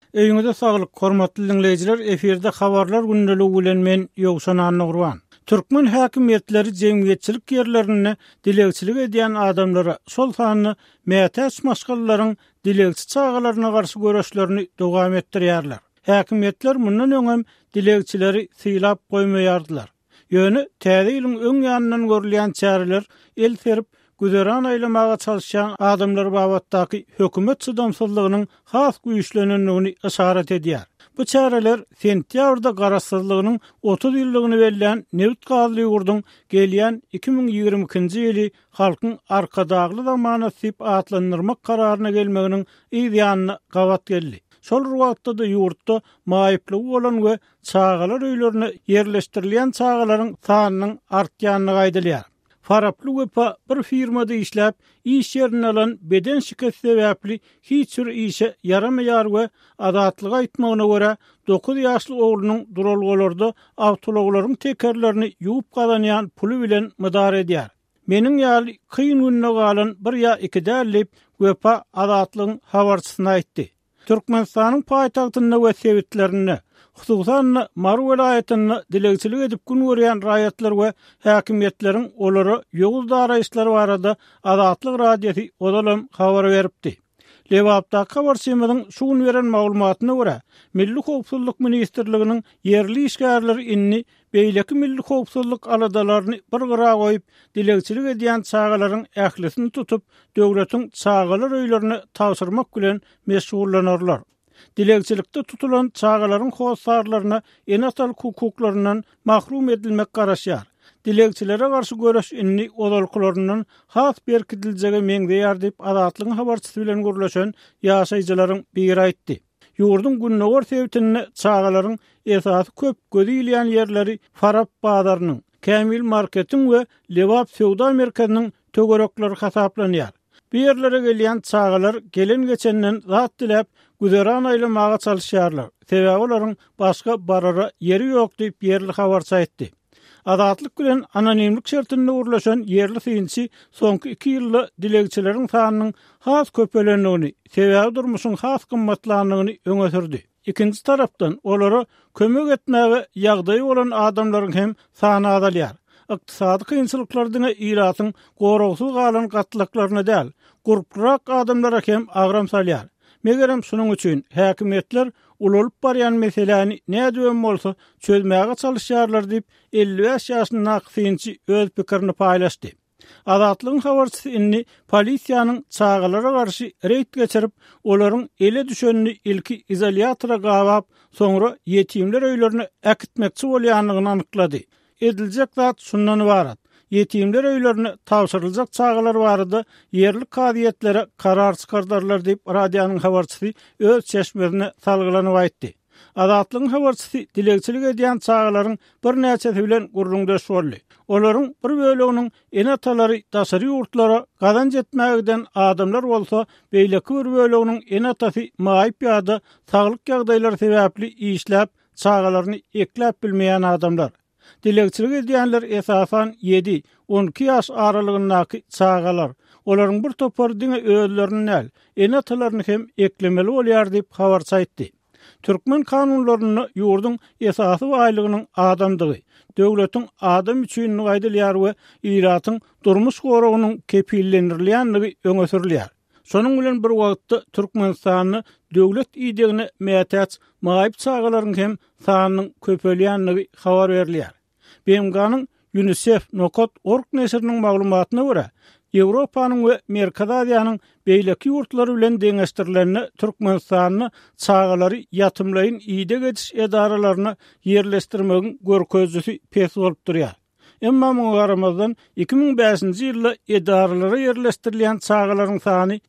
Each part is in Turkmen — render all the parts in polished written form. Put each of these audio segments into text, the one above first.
Öýüňizde saglyk, hormatly dinleýijiler, eferde habarlar gündəligi bilen men Ýogşan Annurwan. Türkmen häkimetleri jemgyýetçilik ýerlerini dilegçilik edýän adamlara sol sanyny mätäç maşgallaryň dilegçi çağalaryna garşy göreşlerini dowam etdirýärler. Häkimetler mundan öňem dilegçileri syýlap goýmaýardylar. Ýöne täze ýylyň öň ýanyndan görülýän çäreler el serip güzeran aýlamaga çalışan adamlar babatdaky hökümet çydamsızlygynyň has güýçlenenligini işaret edýär. Bu çäreler sentýabrda garaşsyzlygynyň 30 ýyllygyny bellän Newt Gazy ýurdun gelýän 2022-nji ýyly halkyň arkadagly zamana sip atlandyrmak kararyna gelmeginiň ýa-ni gawat geldi. Şol wagtda da ýurtda maýyplygy bolan we çağalar öýlerine ýerleşdirilýän çağalaryň sanynyň artýanyny gaýdylýar. Faraply wepa bir firmada işläp, iş ýerini alan beden şikayet sebäpli hiç bir işe yaramaýar we adatlyg aýtmagyna görä 9 ýaşly oglunyň duralgalarda awtologlaryň tekerlerini ýuwup galanýan puly bilen mydar edýär. Meniň ýaly kyn günne galan bir ýa 2 dälip wepa adatlygyň habarçysyna aýtdy. Türkmenistanyň paýtagtyna we sebitlerini, hususan Mar welaýatyny dilegçilik edip gün görýän raýatlar we häkimetleriň olary ýoğuz daraýşlary barada adatlyk radiýasy odalam habar beripdi. Lewapda habarçymyň şuň beren maglumatyna görä, Milli Howpsuzlyk Ministrliginiň yerli işgärleri inni beýleki milli howpsuzlyk aladalaryny bir gyra goýup, dilegçilik edýän çağalaryň ählisini tutup, döwletiň çağalar öýlerini tapşyrmak bilen meşgullanarlar. Dilegçilikde tutulan çağalaryň howsarlaryna enatal hukuklaryndan mahrum edilmek garaşýar. Dilegçilere garşy göreş inni odalkylarynyň has berkitiljegi meňdeýär diýip adatlygyň habarçysy bilen görleşen ýaşaýjylaryň biri aýtdy. Ýurdun günnäwär sebitini çağalaryň esasy köp gödüýlýän ýerleri Farap bazarynyň, Kämil marketiň we Lewap sowda merkeziniň tögerekleri hasaplanýar. Bu ýerlere gelýän çağalar gelen geçenden zat dilep güzeran aýlamaga çalışýarlar. Sebäbi olaryň başga barara ýeri ýok diýip ýerli habarçy aýtdy. Adatlyk bilen anonimlik şertinde urlaşan yerli synçy soňky 2 ýylda dilegçileriň sanynyň has köpelendigini, sebäbi durmuşyň has gymmatlandygyny öňe sürdi. Ikinji tarapdan olara kömek etmäge ýagdaýy bolan adamlaryň hem sany azalýar. Iqtisady kynçylyklardan ýyratyň goragsyz galan gatlyklaryna däl, gurprak adamlara hem agram salýar. Megerem şunuň üçin häkimetler ululup barýan meseleni nädem bolsa çözmäge çalışýarlar diýip 55 ýaşly Naqsynçy öz pikirini paýlaşdy. Adatlygyň habarçysy inni polisiýanyň çağalara garşy reýt geçirip, olaryň ele düşenini ilki izolyatora gawap, soňra ýetimler öýlerini äkitmekçi bolýanlygyny anyklady. Ediljek zat şundan ibarat. Yetimler öýlerini tapşyryljak çağalar barada yerli kadiyetlere karar çykardarlar diýip radiýanyň habarçysy öz çeşmesine salgylanyp aýtdy. Adatlygyň habarçysy dilegçilik edýän çağalaryň bir näçesi bilen gurrundaş boldy. Olaryň bir böleginiň enatalary daşary ýurtlara gazanç etmägden adamlar bolsa, beýleki bir böleginiň enatasy maýyp ýa-da saglyk ýagdaýlary sebäpli işläp çağalaryny ekläp bilmeýän adamlar. Dilegçilik edýänler esasan 7-12 ýaş aralygyndaky çağalar. Olaryň bir topar diňe özlerini näl, enatalaryny hem eklemeli bolýar diýip habarçy aýtdy. Türkmen kanunlaryny ýurdun esasy baýlygynyň adamdygy, döwletiň adam üçin gaýdylýar we ýyratyň durmuş goragynyň kepillendirilýänligi öňe sürilýär. Şonuň bilen bir wagtda Türkmenistanyny döwlet ýetigine mätäç maýyp çağalaryň hem sanynyň köpelýänligi habar berilýär. BMG'nın UNICEF.org nesrinin maglumatyna görä, Ýewropanyň we Merkez Aziýanyň beýleki ýurtlary bilen deňeşdirilenine Türkmenistanyny çağalary ýatymlaýyn ýyda geçiş edaralaryna ýerleşdirmegiň görkezlisi pes bolup durýar. Emma muňa garamazdan 2005-nji ýylda edaralara ýerleşdirilýän çağalaryň sany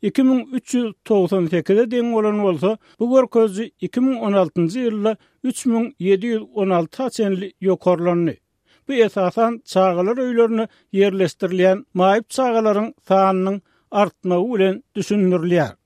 2398-e deň bolan bolsa, bu görkezli 2016-njy ýylda 3716 çenli ýokarlandy. Bu esasan çağalar öýlerini ýerleşdirilýän maýyp çağalaryň sanynyň artmagy bilen düşünülýär.